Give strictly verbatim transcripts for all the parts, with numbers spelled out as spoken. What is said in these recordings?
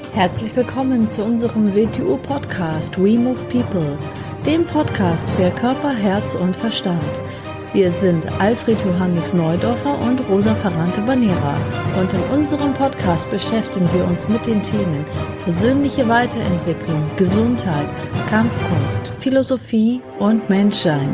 Herzlich willkommen zu unserem W T U-Podcast We Move People, dem Podcast für Körper, Herz und Verstand. Wir sind Alfred Johannes Neudorfer und Rosa Ferrante-Banera und in unserem Podcast beschäftigen wir uns mit den Themen persönliche Weiterentwicklung, Gesundheit, Kampfkunst, Philosophie und Menschsein.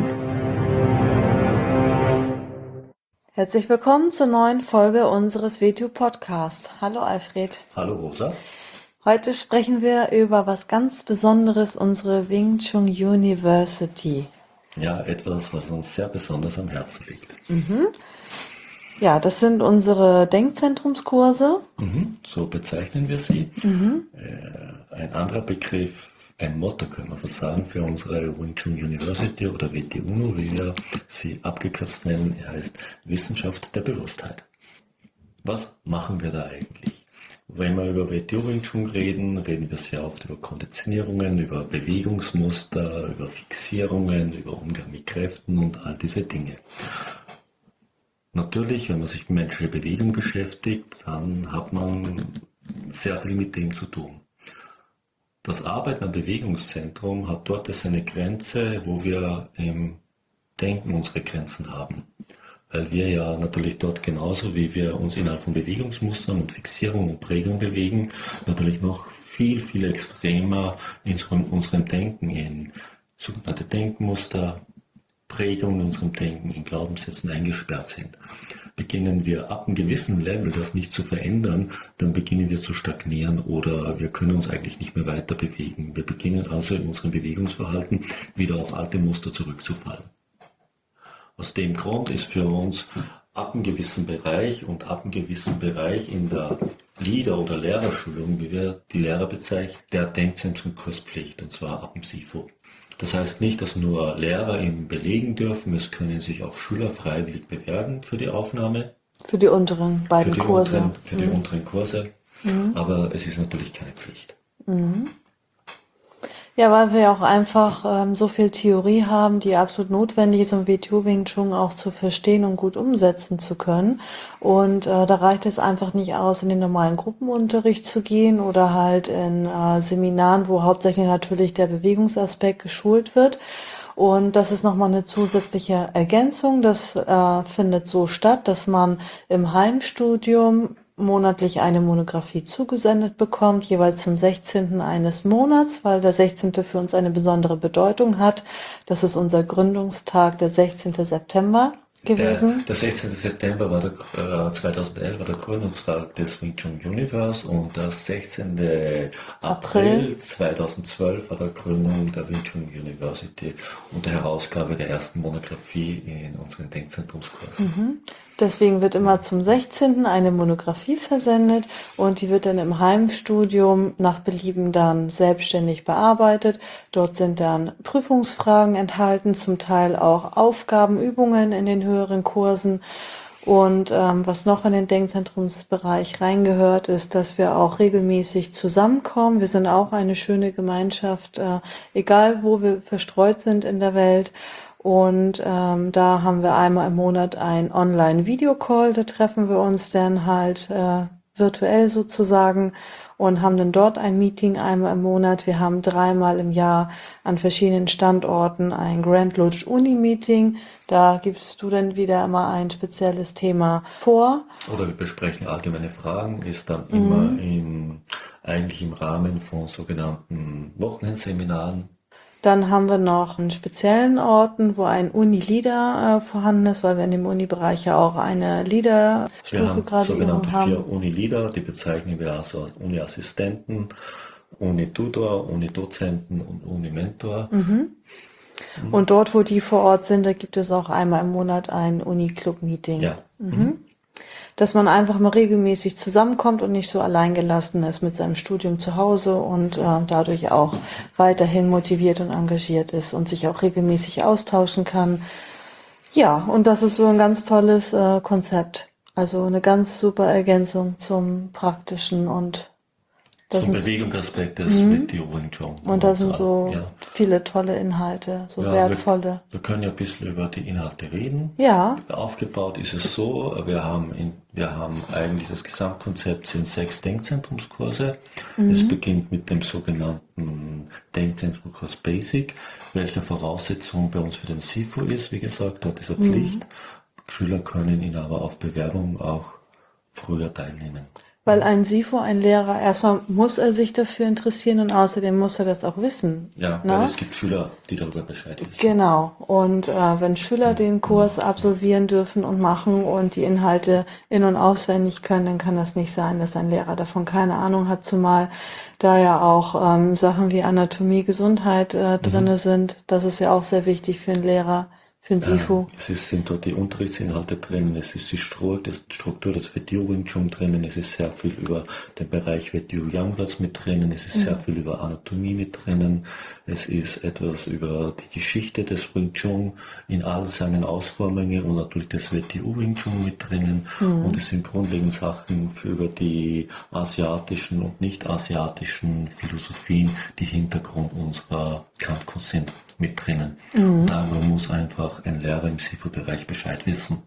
Herzlich willkommen zur neuen Folge unseres W T U-Podcasts. Hallo Alfred. Hallo Rosa. Heute sprechen wir über was ganz Besonderes, unsere Wing Chun University. Ja, etwas, was uns sehr besonders am Herzen liegt. Mhm. Ja, das sind unsere Denkzentrumskurse. Mhm, so bezeichnen wir sie. Mhm. Äh, ein anderer Begriff, ein Motto können wir fast sagen, für unsere Wing Chun University oder W T U, wie wir sie abgekürzt nennen, er heißt Wissenschaft der Bewusstheit. Was machen wir da eigentlich? Wenn wir über W T U Wing Chun reden, reden wir sehr oft über Konditionierungen, über Bewegungsmuster, über Fixierungen, über Umgang mit Kräften und all diese Dinge. Natürlich, wenn man sich mit menschlicher Bewegung beschäftigt, dann hat man sehr viel mit dem zu tun. Das Arbeiten am Bewegungszentrum hat dort seine Grenze, wo wir im Denken unsere Grenzen haben. Weil wir ja natürlich dort genauso, wie wir uns innerhalb von Bewegungsmustern und Fixierung und Prägung bewegen, natürlich noch viel, viel extremer in unserem Denken, in sogenannte Denkmuster, Prägungen in unserem Denken, in Glaubenssätzen eingesperrt sind. Beginnen wir ab einem gewissen Level das nicht zu verändern, dann beginnen wir zu stagnieren oder wir können uns eigentlich nicht mehr weiter bewegen. Wir beginnen also in unserem Bewegungsverhalten wieder auf alte Muster zurückzufallen. Aus dem Grund ist für uns ab einem gewissen Bereich und ab einem gewissen Bereich in der Leader- oder Lehrerschulung, wie wir die Lehrer bezeichnen, der Denkzentrumskurs Pflicht, und zwar ab dem S I F O. Das heißt nicht, dass nur Lehrer ihn belegen dürfen, es können sich auch Schüler freiwillig bewerben für die Aufnahme. Für die unteren beiden für die Kurse. Unteren, für mhm. die unteren Kurse, mhm. aber es ist natürlich keine Pflicht. Mhm. Ja, weil wir auch einfach ähm, so viel Theorie haben, die absolut notwendig ist, um W T U Wing Chun auch zu verstehen und gut umsetzen zu können. Und äh, da reicht es einfach nicht aus, in den normalen Gruppenunterricht zu gehen oder halt in äh, Seminaren, wo hauptsächlich natürlich der Bewegungsaspekt geschult wird. Und das ist nochmal eine zusätzliche Ergänzung. Das äh, findet so statt, dass man im Heimstudium monatlich eine Monographie zugesendet bekommt, jeweils zum sechzehnten eines Monats, weil der sechzehnte für uns eine besondere Bedeutung hat. Das ist unser Gründungstag, der sechzehnte September gewesen. Der, der sechzehnte September war der, äh, zweitausendelf war der Gründungstag des Wing Chun Universe und der sechzehnte April zweitausendzwölf war der Gründung der Wing Chun University und der Herausgabe der ersten Monographie in unseren Denkzentrumskursen. Mhm. Deswegen wird immer zum sechzehnten eine Monographie versendet und die wird dann im Heimstudium nach Belieben dann selbstständig bearbeitet. Dort sind dann Prüfungsfragen enthalten, zum Teil auch Aufgaben, Übungen in den höheren Kursen. Und ähm, was noch in den Denkzentrumsbereich reingehört, ist, dass wir auch regelmäßig zusammenkommen. Wir sind auch eine schöne Gemeinschaft, äh, egal wo wir verstreut sind in der Welt. Und ähm, da haben wir einmal im Monat ein Online-Video-Call, da treffen wir uns dann halt äh, virtuell sozusagen und haben dann dort ein Meeting einmal im Monat. Wir haben dreimal im Jahr an verschiedenen Standorten ein Grand Lodge Uni-Meeting. Da gibst du dann wieder immer ein spezielles Thema vor. Oder wir besprechen allgemeine Fragen, ist dann Mhm. immer im, eigentlich im Rahmen von sogenannten Wochenendseminaren. Dann haben wir noch einen speziellen Orten, wo ein Uni-Leader äh, vorhanden ist, weil wir in dem Uni-Bereich ja auch eine Leader-Stufe Wir haben sogenannte haben. vier Uni-Leader, die bezeichnen wir also als Uni-Assistenten, Uni-Tutor, Uni-Dozenten und Uni-Mentor. Mhm. Und dort, wo die vor Ort sind, da gibt es auch einmal im Monat ein Uni-Club-Meeting. Ja. Mhm. Mhm. Dass man einfach mal regelmäßig zusammenkommt und nicht so alleingelassen ist mit seinem Studium zu Hause und äh, dadurch auch weiterhin motiviert und engagiert ist und sich auch regelmäßig austauschen kann. Ja, und das ist so ein ganz tolles äh, Konzept. Also eine ganz super Ergänzung zum praktischen und Das So sind, Bewegungsaspekt des Video Wing Chun. und da sind so ja, viele tolle Inhalte, so ja, wir, wertvolle. wir können ja ein bisschen über die Inhalte reden. Ja, Aufgebaut ist es so, wir haben, in, wir haben eigentlich das Gesamtkonzept sind sechs Denkzentrumskurse. Es beginnt mit dem sogenannten Denkzentrumskurs Basic, welcher Voraussetzung bei uns für den S I F U ist. Wie gesagt, dort ist er Pflicht. Schüler können ihn aber auf Bewerbung auch früher teilnehmen. weil ein S I F U, ein Lehrer, erstmal muss er sich dafür interessieren und außerdem muss er das auch wissen. Ja, Ne? weil es gibt Schüler, die darüber Bescheid wissen. Genau. Und äh, wenn Schüler den Kurs absolvieren dürfen und machen und die Inhalte in- und auswendig können, dann kann das nicht sein, dass ein Lehrer davon keine Ahnung hat, zumal da ja auch ähm, Sachen wie Anatomie, Gesundheit äh, drinne sind. Das ist ja auch sehr wichtig für einen Lehrer, für einen S I F U. Ähm, es ist, sind dort die Unterrichtsinhalte drinnen, es ist die Struktur, das Struktur des Video Wing Chun drinnen, es ist sehr viel über den Bereich Video Youngblood mit drinnen, es ist sehr viel über Anatomie mit drinnen, es ist etwas über die Geschichte des Wing Chun in all seinen Ausformungen und natürlich das Video Wing Chun mit drinnen und es sind grundlegend Sachen für über die asiatischen und nicht asiatischen Philosophien, die Hintergrund unserer Kampfkunst sind, mit drinnen. Darüber muss einfach ein Lehrer im S I F U-Bereich Bescheid wissen.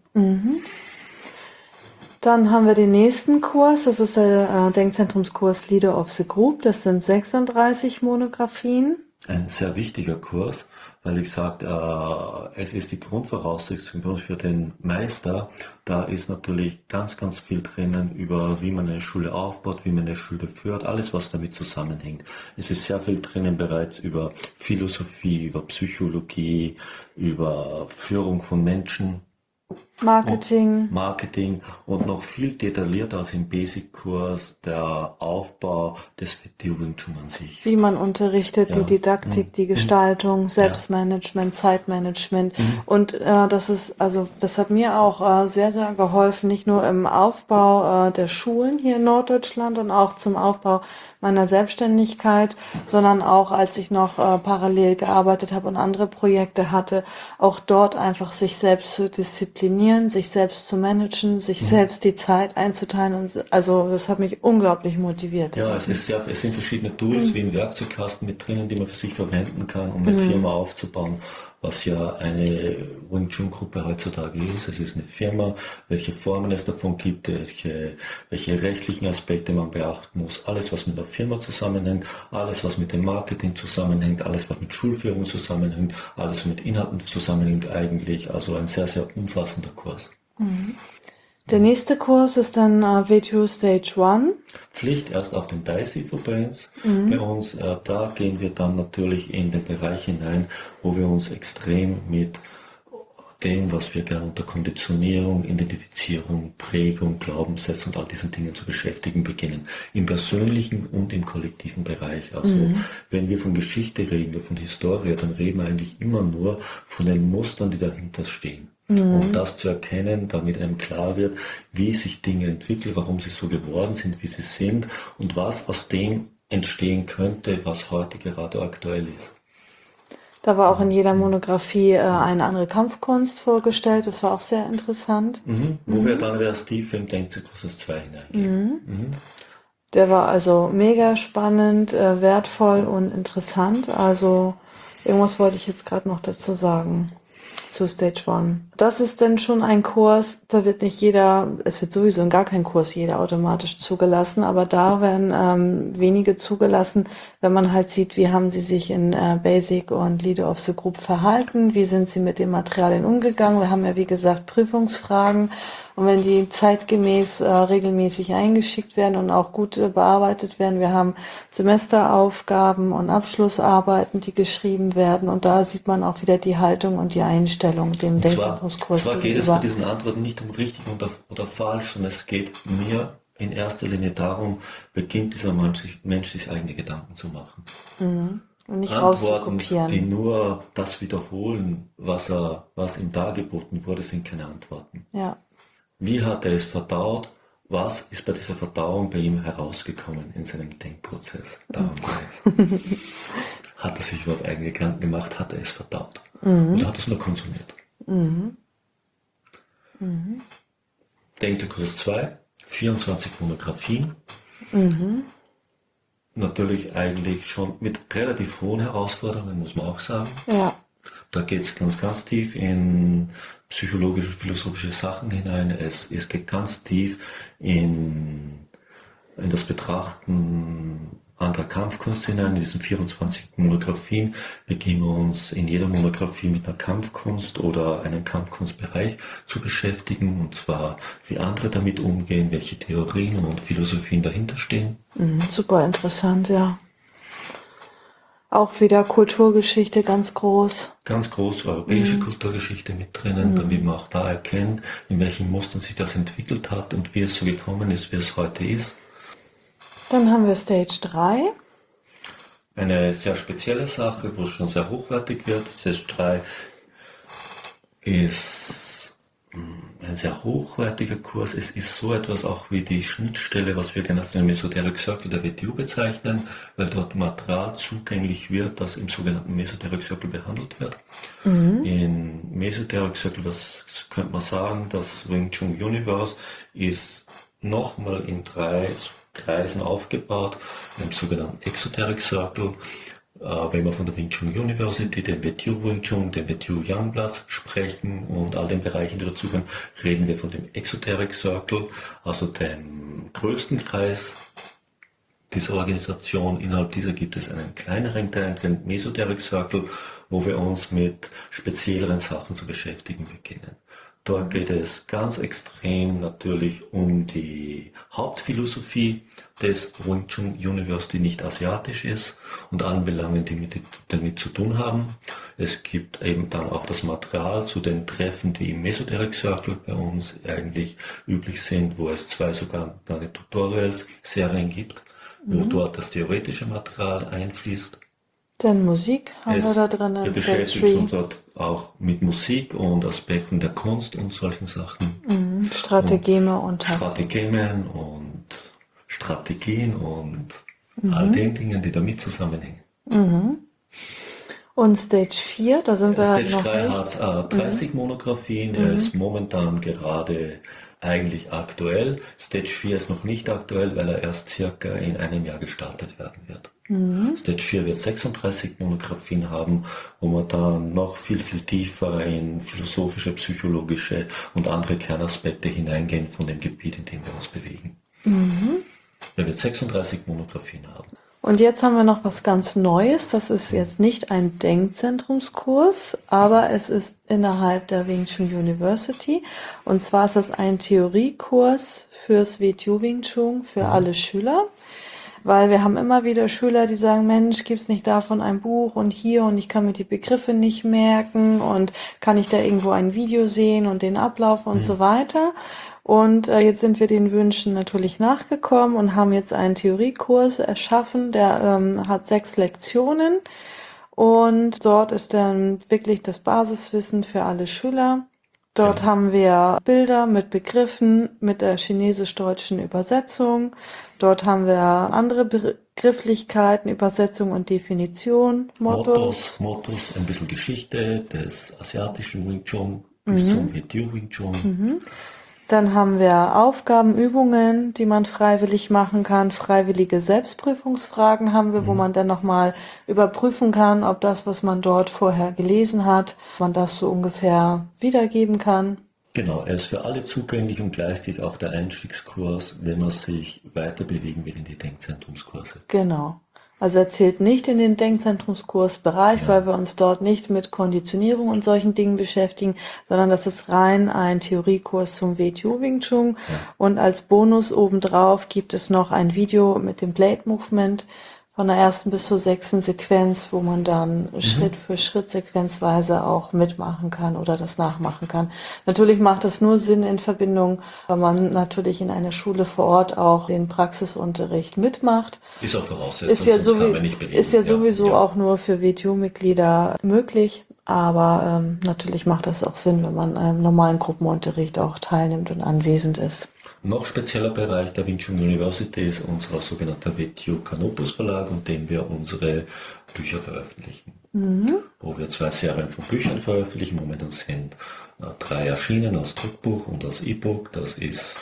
Dann haben wir den nächsten Kurs, das ist der äh, Denkzentrumskurs Leader of the Group. Das sind sechsunddreißig Monographien. Ein sehr wichtiger Kurs, weil ich sage, äh, es ist die Grundvoraussetzung bei uns für den Meister. Da ist natürlich ganz, ganz viel drinnen über, wie man eine Schule aufbaut, wie man eine Schule führt, alles, was damit zusammenhängt. Es ist sehr viel drinnen bereits über Philosophie, über Psychologie, über Führung von Menschen. Marketing. Marketing und noch viel detaillierter als im Basic-Kurs der Aufbau des Video Wing Chun an sich. Wie man unterrichtet, Ja. die Didaktik, die Gestaltung, Selbstmanagement, Zeitmanagement. Und äh, das ist, also das hat mir auch äh, sehr, sehr geholfen, nicht nur im Aufbau äh, der Schulen hier in Norddeutschland und auch zum Aufbau meiner Selbstständigkeit, sondern auch als ich noch äh, parallel gearbeitet habe und andere Projekte hatte, auch dort einfach sich selbst zu disziplinieren, sich selbst zu managen, sich selbst die Zeit einzuteilen. Und, also das hat mich unglaublich motiviert. Das Ja, ist es, ist sehr, es sind verschiedene Tools wie ein Werkzeugkasten mit drinnen, die man für sich verwenden kann, um eine Firma aufzubauen, was ja eine Wing Chun Gruppe heutzutage ist. Es ist eine Firma, welche Formen es davon gibt, welche, welche rechtlichen Aspekte man beachten muss, alles was mit der Firma zusammenhängt, alles was mit dem Marketing zusammenhängt, alles was mit Schulführung zusammenhängt, alles was mit Inhalten zusammenhängt eigentlich. Also ein sehr, sehr umfassender Kurs. Der nächste Kurs ist dann äh, V zwei Stage eins. Pflicht erst auf den D I C I F U bei uns. Bei uns äh, da gehen wir dann natürlich in den Bereich hinein, wo wir uns extrem mit dem, was wir gerne unter Konditionierung, Identifizierung, Prägung, Glaubenssätze und all diesen Dingen zu beschäftigen beginnen. Im persönlichen und im kollektiven Bereich. Also wenn wir von Geschichte reden, von Historie, dann reden wir eigentlich immer nur von den Mustern, die dahinter stehen. Um das zu erkennen, damit einem klar wird, wie sich Dinge entwickeln, warum sie so geworden sind, wie sie sind und was aus dem entstehen könnte, was heute gerade aktuell ist. Da war auch in jeder Monographie äh, eine andere Kampfkunst vorgestellt. Das war auch sehr interessant. Mhm. Wo wir dann erst tiefer im Denkzyklus zwei hineingehen. Der war also mega spannend, äh, wertvoll und interessant. Also irgendwas wollte ich jetzt gerade noch dazu sagen zu Stage eins. Das ist dann schon ein Kurs, da wird nicht jeder, es wird sowieso in gar kein Kurs jeder automatisch zugelassen, aber da werden ähm, wenige zugelassen, wenn man halt sieht, wie haben sie sich in äh, Basic und Leader of the Group verhalten, wie sind sie mit den Materialien umgegangen. Wir haben ja wie gesagt Prüfungsfragen und wenn die zeitgemäß äh, regelmäßig eingeschickt werden und auch gut äh, bearbeitet werden, wir haben Semesteraufgaben und Abschlussarbeiten, die geschrieben werden und da sieht man auch wieder die Haltung und die Einstellung dem Und zwar, Denkzentrumskurs zwar geht es gegenüber. bei diesen Antworten nicht um richtig oder, oder falsch, sondern es geht mir in erster Linie darum, beginnt dieser Mensch, Mensch sich eigene Gedanken zu machen. Und nicht Antworten, die rauszukopieren. nur das wiederholen, was, er, was ihm dargeboten wurde, sind keine Antworten. Ja. Wie hat er es verdaut? Was ist bei dieser Verdauung bei ihm herausgekommen in seinem Denkprozess? Darum geht es. Hat er sich überhaupt eigene Gedanken gemacht? Hat er es verdaut? Oder hat er es nur konsumiert? Mhm. Mhm. Denkzyklus zwei, vierundzwanzig Monographien. Mhm. natürlich eigentlich schon mit relativ hohen Herausforderungen, muss man auch sagen. Ja. Da geht es ganz, ganz tief in psychologische, philosophische Sachen hinein. Es, es geht ganz tief in, in das Betrachten anderer Kampfkunst hinein. In diesen vierundzwanzig Monographien beginnen wir uns in jeder Monographie mit einer Kampfkunst oder einem Kampfkunstbereich zu beschäftigen. Und zwar, wie andere damit umgehen, welche Theorien und Philosophien dahinter stehen. Mhm, super interessant, ja. Auch wieder Kulturgeschichte ganz groß. Ganz groß europäische mhm. Kulturgeschichte mit drinnen, mhm. damit man auch da erkennt, in welchen Mustern sich das entwickelt hat und wie es so gekommen ist, wie es heute ist. Dann haben wir Stage drei. Eine sehr spezielle Sache, wo es schon sehr hochwertig wird. Stage drei ist ein sehr hochwertiger Kurs. Es ist so etwas auch wie die Schnittstelle, was wir als den Mesoteric Circle der W T U bezeichnen, weil dort Material zugänglich wird, das im sogenannten Mesoteric Circle behandelt wird. Mhm. In Mesoteric Circle, was könnte man sagen, das Wing Chun Universe ist nochmal in drei Kreisen aufgebaut, im sogenannten Exoteric Circle. Wenn wir von der Wing Chun University, dem W T U Wing Chun, dem W T U Youngblood sprechen und all den Bereichen, die dazugehören, reden wir von dem Exoteric Circle, also dem größten Kreis dieser Organisation. Innerhalb dieser gibt es einen kleineren Teil, den Mesoteric Circle, wo wir uns mit spezielleren Sachen zu beschäftigen beginnen. Dort geht es ganz extrem natürlich um die Hauptphilosophie des Wing Chun Universe, die nicht asiatisch ist und allen Belangen, die mit, damit zu tun haben. Es gibt eben dann auch das Material zu den Treffen, die im Mesoteric Circle bei uns eigentlich üblich sind, wo es zwei sogenannte Tutorials, Serien gibt, wo mhm. dort das theoretische Material einfließt. Denn Musik haben es, wir da drin. Wir beschäftigen uns dort auch mit Musik und Aspekten der Kunst und solchen Sachen. Mhm. Strategeme und, und Strategemen und Strategien und mhm. all den Dingen, die damit zusammenhängen. Mhm. Und Stage vier, da sind wir Stage halt noch drei nicht. hat äh, dreißig mhm. Monographien, der mhm. ist momentan gerade eigentlich aktuell. Stage vier ist noch nicht aktuell, weil er erst circa in einem Jahr gestartet werden wird. Mhm. Stage vier wird sechsunddreißig Monographien haben, wo wir dann noch viel, viel tiefer in philosophische, psychologische und andere Kernaspekte hineingehen von dem Gebiet, in dem wir uns bewegen. Mhm. Er wird sechsunddreißig Monographien haben. Und jetzt haben wir noch was ganz Neues. Das ist jetzt nicht ein Denkzentrumskurs, aber es ist innerhalb der Wing Chun University. Und zwar ist das ein Theoriekurs fürs W T U Wing Chun für alle Schüler. Weil wir haben immer wieder Schüler, die sagen, Mensch, gibt's nicht davon ein Buch und hier und ich kann mir die Begriffe nicht merken und kann ich da irgendwo ein Video sehen und den Ablauf und mhm. so weiter. Und äh, jetzt sind wir den Wünschen natürlich nachgekommen und haben jetzt einen Theoriekurs erschaffen, der ähm, hat sechs Lektionen und dort ist dann wirklich das Basiswissen für alle Schüler. Dort ja. haben wir Bilder mit Begriffen, mit der chinesisch-deutschen Übersetzung. Dort haben wir andere Begrifflichkeiten, Übersetzung und Definition, Mottos. Mottos, Mottos, ein bisschen Geschichte des asiatischen Wing Chun bis mhm. zum W T U Wing Chun. Mhm. Dann haben wir Aufgaben, Übungen, die man freiwillig machen kann. Freiwillige Selbstprüfungsfragen haben wir, mhm. wo man dann nochmal überprüfen kann, ob das, was man dort vorher gelesen hat, man das so ungefähr wiedergeben kann. Genau, er ist für alle zugänglich und gleichzeitig auch der Einstiegskurs, wenn man sich weiter bewegen will in die Denkzentrumskurse. Genau. Also er zählt nicht in den Denkzentrumskursbereich, ja. weil wir uns dort nicht mit Konditionierung und solchen Dingen beschäftigen, sondern das ist rein ein Theoriekurs zum W T U Wing Chun. Ja. Und als Bonus obendrauf gibt es noch ein Video mit dem Blade Movement von der ersten bis zur sechsten Sequenz, wo man dann mhm. Schritt für Schritt sequenzweise auch mitmachen kann oder das nachmachen kann. Natürlich macht es nur Sinn in Verbindung, weil man natürlich in einer Schule vor Ort auch den Praxisunterricht mitmacht. Ist auch Voraussetzung, ist ja, so kann man nicht belegen. Ist ja sowieso ja. auch nur für W T U-Mitglieder möglich, aber ähm, natürlich macht das auch Sinn, wenn man am normalen Gruppenunterricht auch teilnimmt und anwesend ist. Noch spezieller Bereich der Wing Chun University ist unser sogenannter W T U Canopus Verlag, in dem wir unsere Bücher veröffentlichen. Mhm. Wo wir zwei Serien von Büchern veröffentlichen. Momentan sind äh, drei erschienen als Druckbuch und als E-Book. Das ist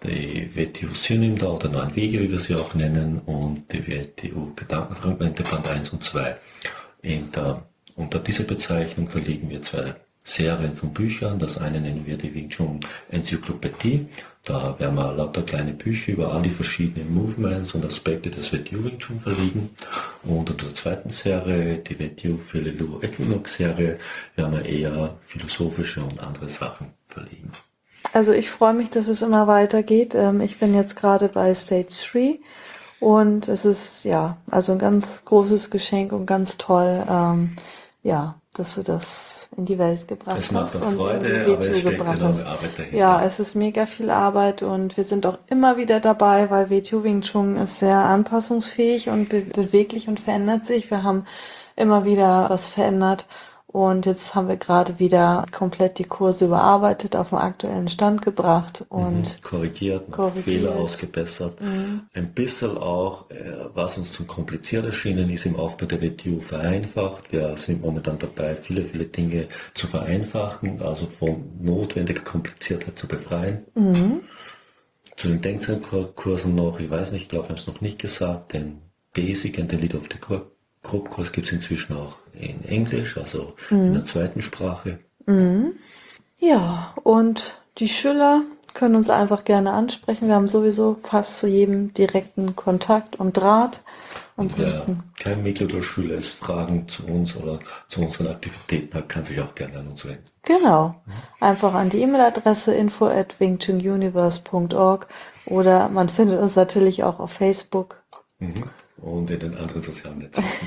die W T U Synimda oder neun Wege, wie wir sie auch nennen, und die W T U Gedankenfragmente Band eins und zwei. In der, unter dieser Bezeichnung verlegen wir zwei Serien von Büchern. Das eine nennen wir die Wing Chun Enzyklopädie. Da werden wir lauter kleine Bücher über all die verschiedenen Movements und Aspekte des W T U Wing Chun verlegen. Und unter der zweiten Serie, die W T U Filelu Equinox Serie, werden wir eher philosophische und andere Sachen verlegen. Also ich freue mich, dass es immer weitergeht. Ähm, Ich bin jetzt gerade bei Stage drei und es ist ja also ein ganz großes Geschenk und ganz toll, ähm, ja, dass du das in die Welt gebracht Es macht hast auch und in Freude, die aber es W T U steckt gebracht enorme hast. Arbeit dahinter. Ja, es ist mega viel Arbeit und wir sind auch immer wieder dabei, weil W T U Wing Chun ist sehr anpassungsfähig und be beweglich und verändert sich. Wir haben immer wieder was verändert und jetzt haben wir gerade wieder komplett die Kurse überarbeitet, auf den aktuellen Stand gebracht Mhm. und Korrigiert, noch korrigiert. Fehler ausgebessert. Mhm. Ein bisschen auch, äh, was uns zu kompliziert erschienen ist, im Aufbau der W T U vereinfacht. Wir sind momentan dabei, viele, viele Dinge zu vereinfachen, also von notwendiger Kompliziertheit zu befreien. Mhm. Zu den Denkzeitkursen noch, ich weiß nicht, ich glaube, wir haben es noch nicht gesagt, den Basic and the Lead of the Group Kurs gibt es inzwischen auch in Englisch, also in der zweiten Sprache. Mhm. Ja, und die Schüler können uns einfach gerne ansprechen. Wir haben sowieso fast zu jedem direkten Kontakt und Draht. Und wer Ansonsten, kein Mitglied oder Schüler ist, Fragen zu uns oder zu unseren Aktivitäten hat, kann sich auch gerne an uns wenden. genau, einfach an die E-Mail-Adresse info at wingchununiverse punkt org oder man findet uns natürlich auch auf Facebook, Mhm. Und in den anderen sozialen Netzwerken.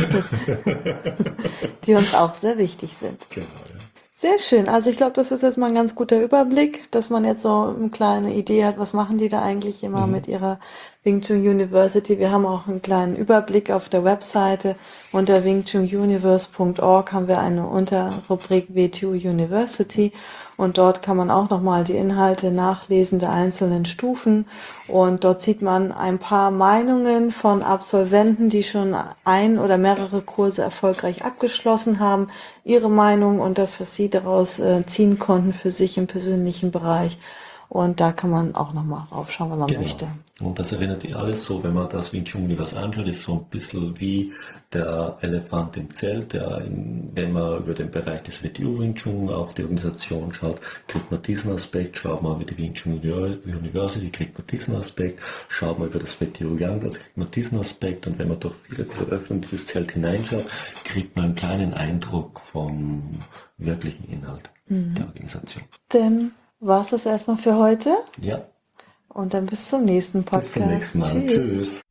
die uns auch sehr wichtig sind. Genau, ja. Sehr schön. Also ich glaube, das ist jetzt mal ein ganz guter Überblick, dass man jetzt so eine kleine Idee hat, was machen die da eigentlich immer mit ihrer Wing Chun University. Wir haben auch einen kleinen Überblick auf der Webseite. Unter wingchununiverse punkt org haben wir eine Unterrubrik W T U University und dort kann man auch nochmal die Inhalte nachlesen der einzelnen Stufen und dort sieht man ein paar Meinungen von Absolventen, die schon ein oder mehrere Kurse erfolgreich abgeschlossen haben, ihre Meinung und das, was sie daraus äh, ziehen konnten für sich im persönlichen Bereich. Und da kann man auch nochmal raufschauen, wenn man Genau. möchte. Und das erinnert dich alles so, wenn man das Wing Chun Universe anschaut, ist so ein bisschen wie der Elefant im Zelt, der in, wenn man über den Bereich des W T U Wing Chun auf die Organisation schaut, kriegt man diesen Aspekt, schaut man über die Wing Chun University, kriegt man diesen Aspekt, schaut man über das W T U Youngblood, kriegt man diesen Aspekt und wenn man durch viele, viele Öffnungen dieses Zelt hineinschaut, kriegt man einen kleinen Eindruck vom wirklichen Inhalt der Organisation. Dann war es das erstmal für heute Ja, und dann bis zum nächsten Podcast. bis zum nächsten Mal. Tschüss. Tschüss.